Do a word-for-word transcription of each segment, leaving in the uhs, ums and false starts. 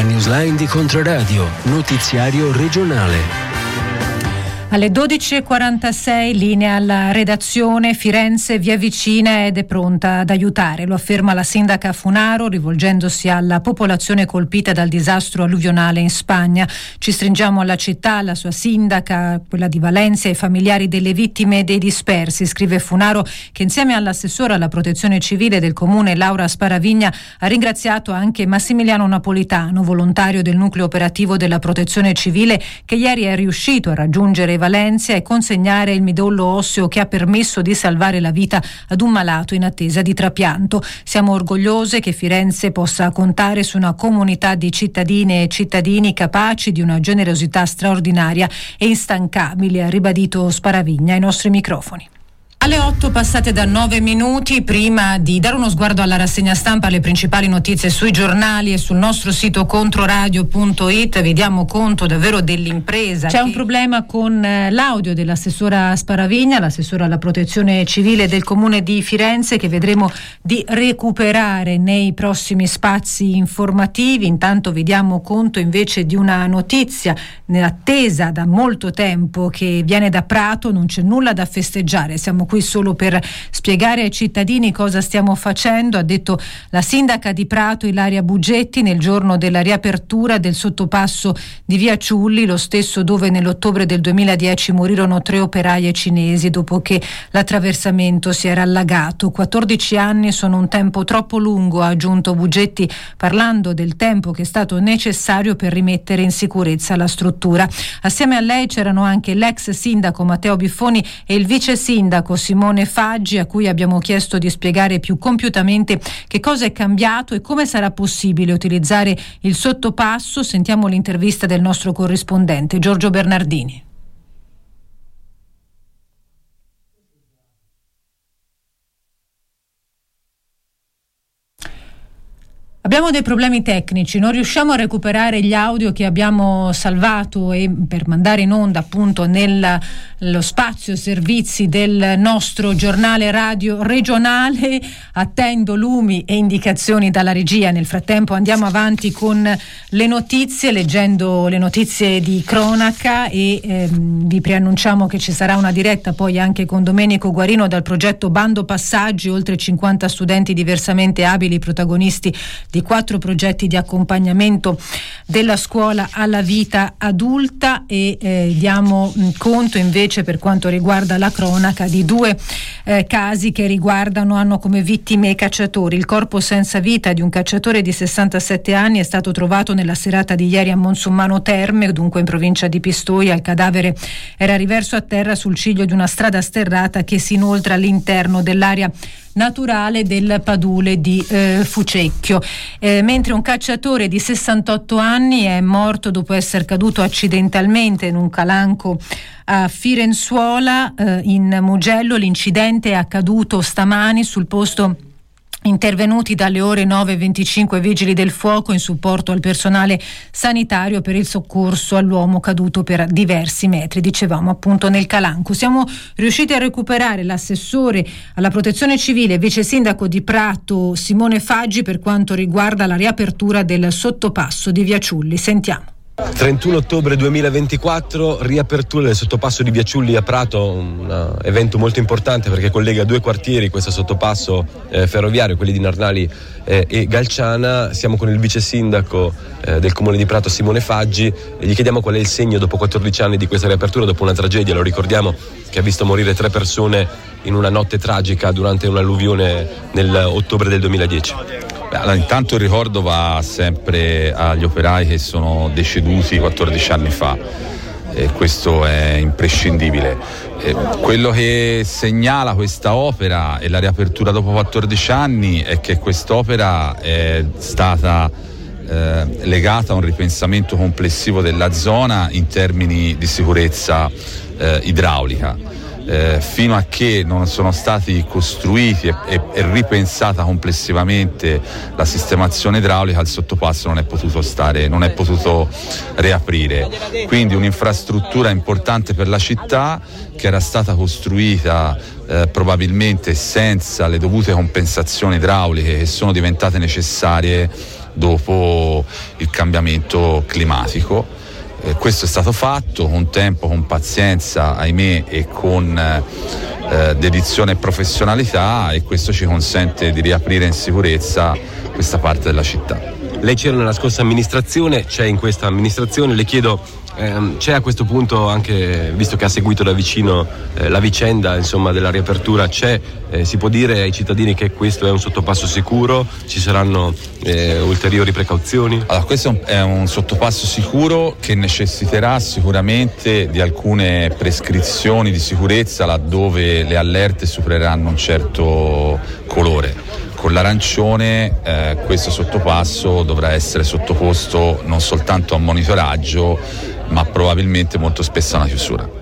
newsline di Controradio, notiziario regionale. Alle dodici e quarantasei linea alla redazione. Firenze vi avvicina ed è pronta ad aiutare, lo afferma la sindaca Funaro rivolgendosi alla popolazione colpita dal disastro alluvionale in Spagna. Ci stringiamo alla città, alla sua sindaca, quella di Valencia, e ai familiari delle vittime e dei dispersi, scrive Funaro, che insieme all'assessora alla protezione civile del comune Laura Sparavigna ha ringraziato anche Massimiliano Napolitano, volontario del nucleo operativo della protezione civile, che ieri è riuscito a raggiungere Valencia e consegnare il midollo osseo che ha permesso di salvare la vita ad un malato in attesa di trapianto. Siamo orgogliose che Firenze possa contare su una comunità di cittadine e cittadini capaci di una generosità straordinaria e instancabile, ha ribadito Sparavigna ai nostri microfoni. Alle otto passate da nove minuti, prima di dare uno sguardo alla rassegna stampa, alle principali notizie sui giornali e sul nostro sito controradio punto it, vi diamo conto davvero dell'impresa. C'è che... un problema con eh, l'audio dell'assessora Sparavigna, l'assessora alla protezione civile del comune di Firenze, che vedremo di recuperare nei prossimi spazi informativi. Intanto vi diamo conto invece di una notizia attesa da molto tempo che viene da Prato. Non c'è nulla da festeggiare, siamo qui solo per spiegare ai cittadini cosa stiamo facendo, ha detto la sindaca di Prato Ilaria Bugetti nel giorno della riapertura del sottopasso di Via Ciulli, lo stesso dove nell'ottobre del duemiladieci morirono tre operaie cinesi dopo che l'attraversamento si era allagato. quattordici anni sono un tempo troppo lungo, ha aggiunto Bugetti, parlando del tempo che è stato necessario per rimettere in sicurezza la struttura. Assieme a lei c'erano anche l'ex sindaco Matteo Biffoni e il vice sindaco Simone Faggi, a cui abbiamo chiesto di spiegare più compiutamente che cosa è cambiato e come sarà possibile utilizzare il sottopasso. Sentiamo l'intervista del nostro corrispondente Giorgio Bernardini. Abbiamo dei problemi tecnici, non riusciamo a recuperare gli audio che abbiamo salvato e per mandare in onda appunto nello spazio servizi del nostro giornale radio regionale. Attendo lumi e indicazioni dalla regia. Nel frattempo andiamo avanti con le notizie, leggendo le notizie di cronaca e ehm, vi preannunciamo che ci sarà una diretta poi anche con Domenico Guarino dal progetto Bando Passaggi, oltre cinquanta studenti diversamente abili, protagonisti di quattro progetti di accompagnamento della scuola alla vita adulta. E eh, diamo mh, conto invece, per quanto riguarda la cronaca, di due eh, casi che riguardano, hanno come vittime i cacciatori. Il corpo senza vita di un cacciatore di sessantasette anni è stato trovato nella serata di ieri a Monsummano Terme, dunque in provincia di Pistoia. Il cadavere era riverso a terra sul ciglio di una strada sterrata che si inoltra all'interno dell'area naturale del Padule di eh, Fucecchio, eh, mentre un cacciatore di sessantotto anni è morto dopo essere caduto accidentalmente in un calanco a Firenzuola eh, in Mugello. L'incidente è accaduto stamani sul posto. Intervenuti dalle ore nove e venticinque vigili del fuoco in supporto al personale sanitario per il soccorso all'uomo caduto per diversi metri, dicevamo appunto nel calanco. Siamo riusciti a recuperare l'assessore alla protezione civile, vice sindaco di Prato Simone Faggi, per quanto riguarda la riapertura del sottopasso di Via Ciulli. Sentiamo. trentuno ottobre duemilaventiquattro, riapertura del sottopasso di Via Ciulli a Prato, un evento molto importante perché collega due quartieri, questo sottopasso eh, ferroviario, quelli di Narnali eh, e Galciana. Siamo con il vice sindaco eh, del comune di Prato Simone Faggi e gli chiediamo qual è il segno dopo quattordici anni di questa riapertura, dopo una tragedia, lo ricordiamo, che ha visto morire tre persone in una notte tragica durante un'alluvione nell'ottobre del duemiladieci. Allora, intanto il ricordo va sempre agli operai che sono deceduti quattordici anni fa, e questo è imprescindibile. E quello che segnala questa opera e la riapertura dopo quattordici anni è che quest'opera è stata eh, legata a un ripensamento complessivo della zona in termini di sicurezza eh, idraulica. Eh, fino a che non sono stati costruiti e, e, e ripensata complessivamente la sistemazione idraulica, il sottopasso non è potuto stare, non è potuto riaprire. Quindi un'infrastruttura importante per la città che era stata costruita eh, probabilmente senza le dovute compensazioni idrauliche che sono diventate necessarie dopo il cambiamento climatico. Eh, questo è stato fatto con tempo, con pazienza, ahimè, e con eh, dedizione e professionalità, e questo ci consente di riaprire in sicurezza questa parte della città. Lei c'era nella scorsa amministrazione, c'è in questa amministrazione, le chiedo, ehm, c'è a questo punto anche, visto che ha seguito da vicino eh, la vicenda insomma della riapertura, c'è, eh, si può dire ai cittadini che questo è un sottopasso sicuro? Ci saranno eh, ulteriori precauzioni? Allora, questo è un, è un sottopasso sicuro che necessiterà sicuramente di alcune prescrizioni di sicurezza laddove le allerte supereranno un certo colore. Con l'arancione eh, questo sottopasso dovrà essere sottoposto non soltanto a monitoraggio, ma probabilmente molto spesso a una chiusura.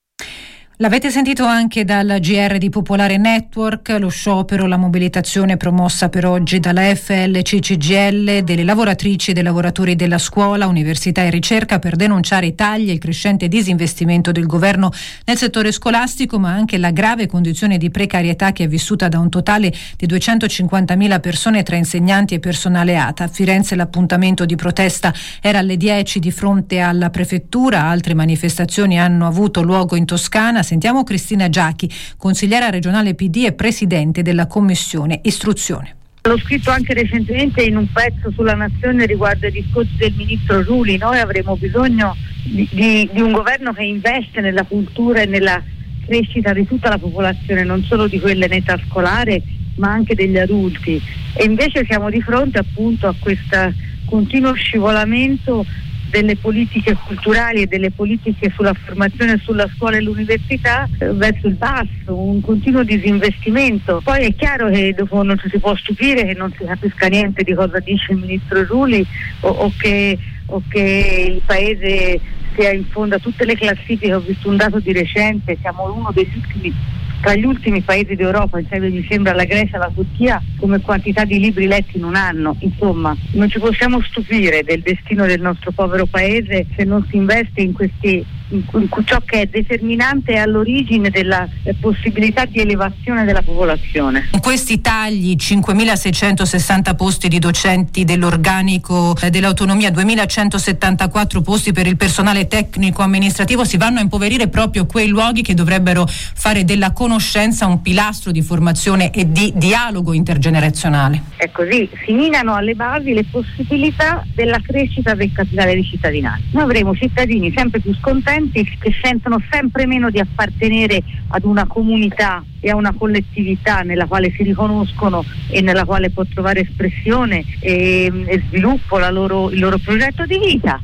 L'avete sentito anche dal G R di Popolare Network, lo sciopero, la mobilitazione promossa per oggi dalla F L C C G L, delle lavoratrici e dei lavoratori della scuola, università e ricerca per denunciare i tagli e il crescente disinvestimento del governo nel settore scolastico, ma anche la grave condizione di precarietà che è vissuta da un totale di duecentocinquantamila persone tra insegnanti e personale A T A. A Firenze l'appuntamento di protesta era alle dieci di fronte alla prefettura, altre manifestazioni hanno avuto luogo in Toscana. Sentiamo Cristina Giachi, consigliera regionale P D e presidente della commissione istruzione. L'ho scritto anche recentemente in un pezzo sulla Nazione riguardo ai discorsi del ministro Ruli. Noi avremo bisogno di, di, di un governo che investe nella cultura e nella crescita di tutta la popolazione, non solo di quella in età scolare ma anche degli adulti, e invece siamo di fronte appunto a questo continuo scivolamento delle politiche culturali e delle politiche sulla formazione, sulla scuola e l'università eh, verso il basso, un continuo disinvestimento. Poi è chiaro che dopo non ci si può stupire che non si capisca niente di cosa dice il ministro Ruli o, o, che, o che il paese sia in fondo a tutte le classifiche. Ho visto un dato di recente, siamo uno degli ultimi tra gli ultimi paesi d'Europa, insieme mi sembra alla Grecia e alla Turchia, come quantità di libri letti in un anno. Insomma, non ci possiamo stupire del destino del nostro povero paese se non si investe in questi in ciò che è determinante all'origine della possibilità di elevazione della popolazione. Con questi tagli, cinquemilaseicentosessanta posti di docenti dell'organico dell'autonomia, duemilacentosettantaquattro posti per il personale tecnico amministrativo, si vanno a impoverire proprio quei luoghi che dovrebbero fare della conoscenza un pilastro di formazione e di dialogo intergenerazionale. È così, si minano alle basi le possibilità della crescita del capitale di cittadinanza. Noi avremo cittadini sempre più scontenti, che sentono sempre meno di appartenere ad una comunità e a una collettività nella quale si riconoscono e nella quale può trovare espressione e, e sviluppo la loro, il loro progetto di vita.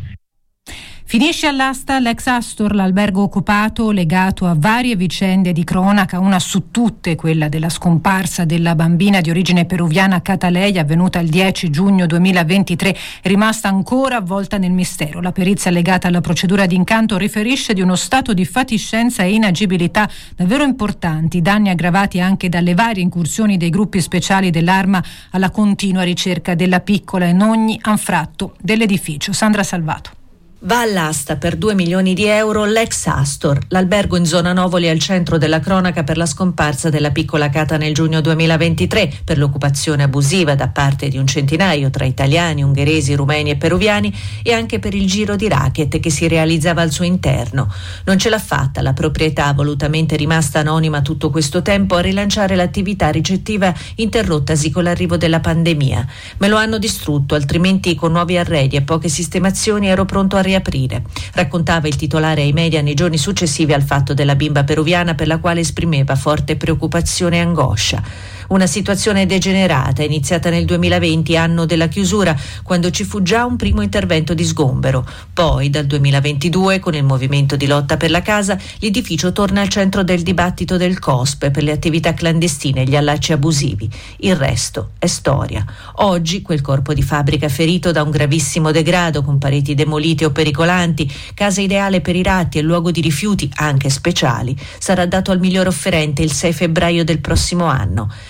Finisce all'asta l'ex Astor, l'albergo occupato legato a varie vicende di cronaca, una su tutte quella della scomparsa della bambina di origine peruviana Cataleya, avvenuta il dieci giugno duemilaventitré, rimasta ancora avvolta nel mistero. La perizia legata alla procedura d'incanto riferisce di uno stato di fatiscenza e inagibilità davvero importanti, danni aggravati anche dalle varie incursioni dei gruppi speciali dell'Arma alla continua ricerca della piccola in ogni anfratto dell'edificio. Sandra Salvato. Va all'asta per due milioni di euro l'ex Astor, l'albergo in zona Novoli al centro della cronaca per la scomparsa della piccola Cata nel giugno duemilaventitré, per l'occupazione abusiva da parte di un centinaio tra italiani, ungheresi, rumeni e peruviani, e anche per il giro di racket che si realizzava al suo interno. Non ce l'ha fatta la proprietà, volutamente rimasta anonima tutto questo tempo, a rilanciare l'attività ricettiva interrottasi con l'arrivo della pandemia. Me lo hanno distrutto, altrimenti con nuovi arredi e poche sistemazioni ero pronto a riaprire, raccontava il titolare ai media nei giorni successivi al fatto della bimba peruviana, per la quale esprimeva forte preoccupazione e angoscia. Una situazione degenerata iniziata nel duemilaventi, anno della chiusura, quando ci fu già un primo intervento di sgombero. Poi dal duemilaventidue, con il movimento di lotta per la casa, l'edificio torna al centro del dibattito del C O S P per le attività clandestine e gli allacci abusivi. Il resto è storia. Oggi quel corpo di fabbrica ferito da un gravissimo degrado, con pareti demolite o pericolanti, casa ideale per i ratti e luogo di rifiuti anche speciali, sarà dato al miglior offerente il sei febbraio del prossimo anno.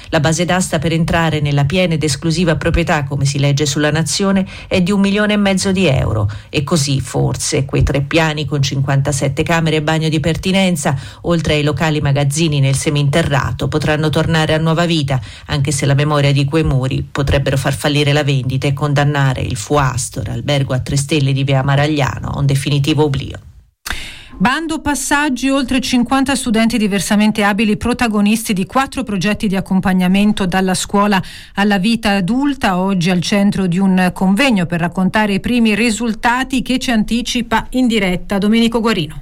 La base d'asta per entrare nella piena ed esclusiva proprietà, come si legge sulla Nazione, è di un milione e mezzo di euro. E così, forse, quei tre piani con cinquantasette camere e bagno di pertinenza, oltre ai locali magazzini nel seminterrato, potranno tornare a nuova vita, anche se la memoria di quei muri potrebbero far fallire la vendita e condannare il Fu Astor, albergo a tre stelle di via Maragliano, a un definitivo oblio. Bando passaggi, oltre cinquanta studenti diversamente abili, protagonisti di quattro progetti di accompagnamento dalla scuola alla vita adulta, oggi al centro di un convegno per raccontare i primi risultati che ci anticipa in diretta Domenico Guarino.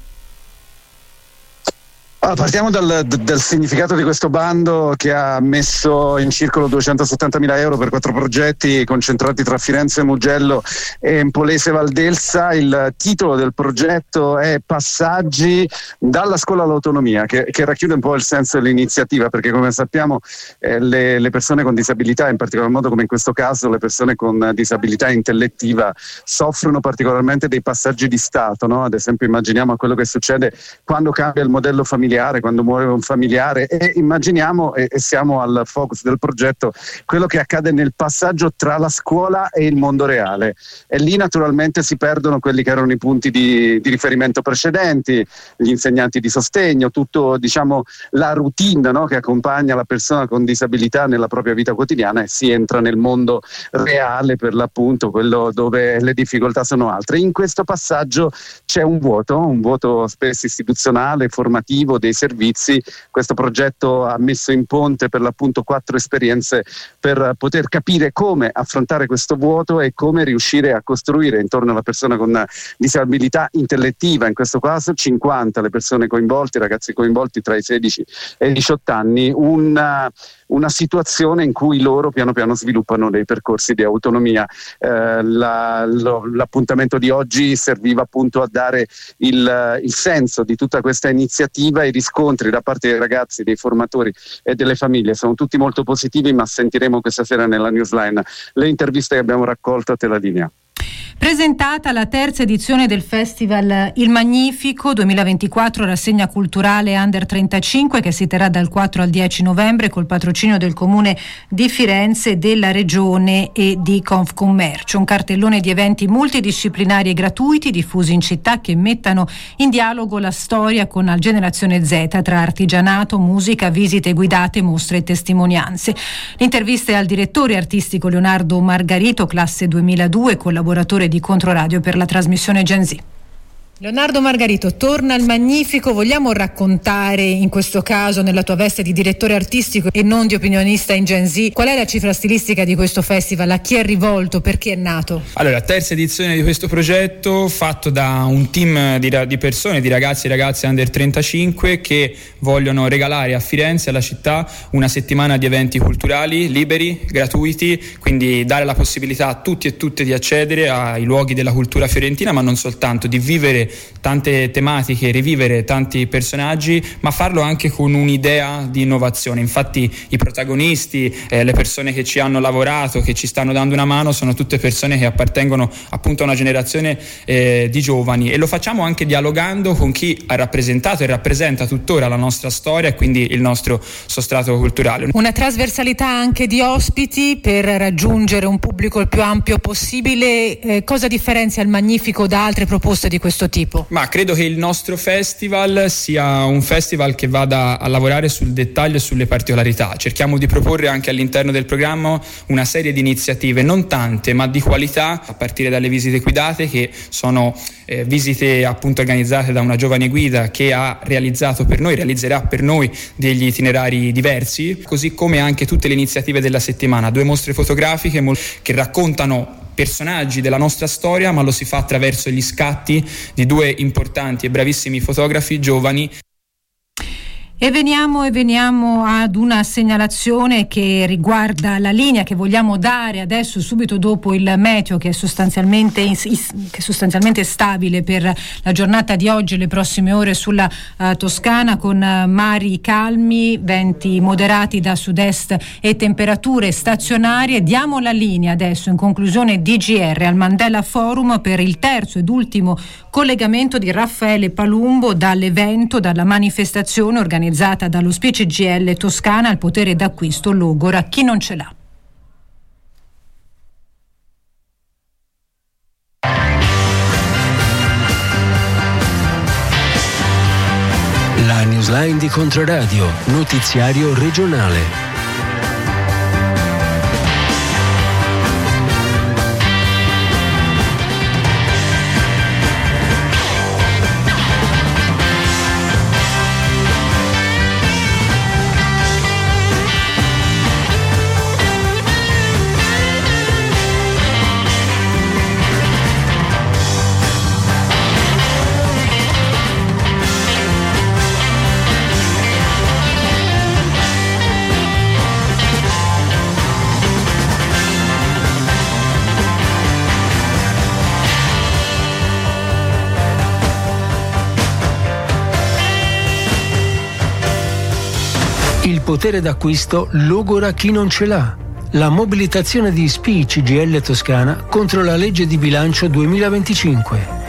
Allora, partiamo dal, dal significato di questo bando, che ha messo in circolo duecentosettantamila euro per quattro progetti concentrati tra Firenze, Mugello e Empolese Valdelsa. Il titolo del progetto è Passaggi dalla scuola all'autonomia, che, che racchiude un po' il senso dell'iniziativa, perché come sappiamo eh, le, le persone con disabilità, in particolar modo come in questo caso le persone con disabilità intellettiva, soffrono particolarmente dei passaggi di stato, no? Ad esempio immaginiamo quello che succede quando cambia il modello familiare, quando muore un familiare, e immaginiamo, e, e siamo al focus del progetto, quello che accade nel passaggio tra la scuola e il mondo reale, e lì naturalmente si perdono quelli che erano i punti di, di riferimento precedenti, gli insegnanti di sostegno, tutto, diciamo, la routine, no, che accompagna la persona con disabilità nella propria vita quotidiana, e si entra nel mondo reale, per l'appunto quello dove le difficoltà sono altre. In questo passaggio c'è un vuoto, un vuoto spesso istituzionale, formativo, dei servizi. Questo progetto ha messo in ponte per l'appunto quattro esperienze per poter capire come affrontare questo vuoto e come riuscire a costruire intorno alla persona con disabilità intellettiva, in questo caso cinquanta le persone coinvolte, i ragazzi coinvolti tra i sedici e i diciotto anni, una, una situazione in cui loro piano piano sviluppano dei percorsi di autonomia. Eh, la, lo, l'appuntamento di oggi serviva appunto a dare il, il senso di tutta questa iniziativa. I riscontri da parte dei ragazzi, dei formatori e delle famiglie sono tutti molto positivi, ma sentiremo questa sera nella newsline le interviste che abbiamo raccolto a te la linea. Presentata la terza edizione del Festival Il Magnifico duemilaventiquattro, rassegna culturale Under trentacinque, che si terrà dal quattro al dieci novembre col patrocinio del Comune di Firenze, della Regione e di Confcommercio. Un cartellone di eventi multidisciplinari e gratuiti diffusi in città, che mettano in dialogo la storia con la generazione Z, tra artigianato, musica, visite guidate, mostre e testimonianze. L'intervista è al direttore artistico Leonardo Margarito, classe duemiladue, collaboratore di Controradio per la trasmissione Gen Z. Leonardo Margarito, torna al Magnifico. Vogliamo raccontare, in questo caso nella tua veste di direttore artistico e non di opinionista in Gen Z, qual è la cifra stilistica di questo festival? A chi è rivolto? Perché è nato? Allora, terza edizione di questo progetto, fatto da un team di, di persone, di ragazzi e ragazze under trentacinque, che vogliono regalare a Firenze, alla città, una settimana di eventi culturali liberi, gratuiti, quindi dare la possibilità a tutti e tutte di accedere ai luoghi della cultura fiorentina, ma non soltanto, di vivere tante tematiche, rivivere tanti personaggi, ma farlo anche con un'idea di innovazione. Infatti i protagonisti, eh, le persone che ci hanno lavorato, che ci stanno dando una mano, sono tutte persone che appartengono appunto a una generazione eh, di giovani, e lo facciamo anche dialogando con chi ha rappresentato e rappresenta tuttora la nostra storia e quindi il nostro sostrato culturale. Una trasversalità anche di ospiti per raggiungere un pubblico il più ampio possibile. Eh, cosa differenzia il Magnifico da altre proposte di questo tipo? Ma credo che il nostro festival sia un festival che vada a lavorare sul dettaglio e sulle particolarità. Cerchiamo di proporre anche all'interno del programma una serie di iniziative, non tante ma di qualità, a partire dalle visite guidate, che sono eh, visite appunto organizzate da una giovane guida che ha realizzato per noi, realizzerà per noi degli itinerari diversi, così come anche tutte le iniziative della settimana, due mostre fotografiche che raccontano personaggi della nostra storia, ma lo si fa attraverso gli scatti di due importanti e bravissimi fotografi giovani. E veniamo, e veniamo ad una segnalazione che riguarda la linea che vogliamo dare adesso, subito dopo il meteo, che è sostanzialmente, che è sostanzialmente stabile per la giornata di oggi e le prossime ore sulla uh, Toscana, con uh, mari calmi, venti moderati da sud-est e temperature stazionarie. Diamo la linea adesso, in conclusione D G R, al Mandela Forum per il terzo ed ultimo collegamento di Raffaele Palumbo dall'evento, dalla manifestazione organizzata autorizzata dallo S P I C G I L Toscana, il potere d'acquisto logora chi non ce l'ha. La newsline di Controradio, notiziario regionale. Il potere d'acquisto logora chi non ce l'ha. La mobilitazione di S P I C G I L Toscana contro la legge di bilancio duemilaventicinque.